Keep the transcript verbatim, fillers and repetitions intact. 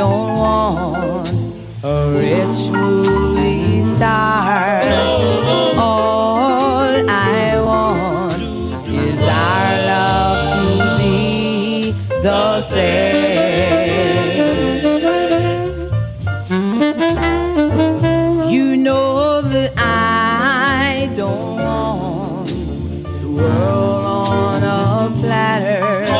don't want a rich movie star. All I want is our love to be the same. You know that I don't want the world on a platter.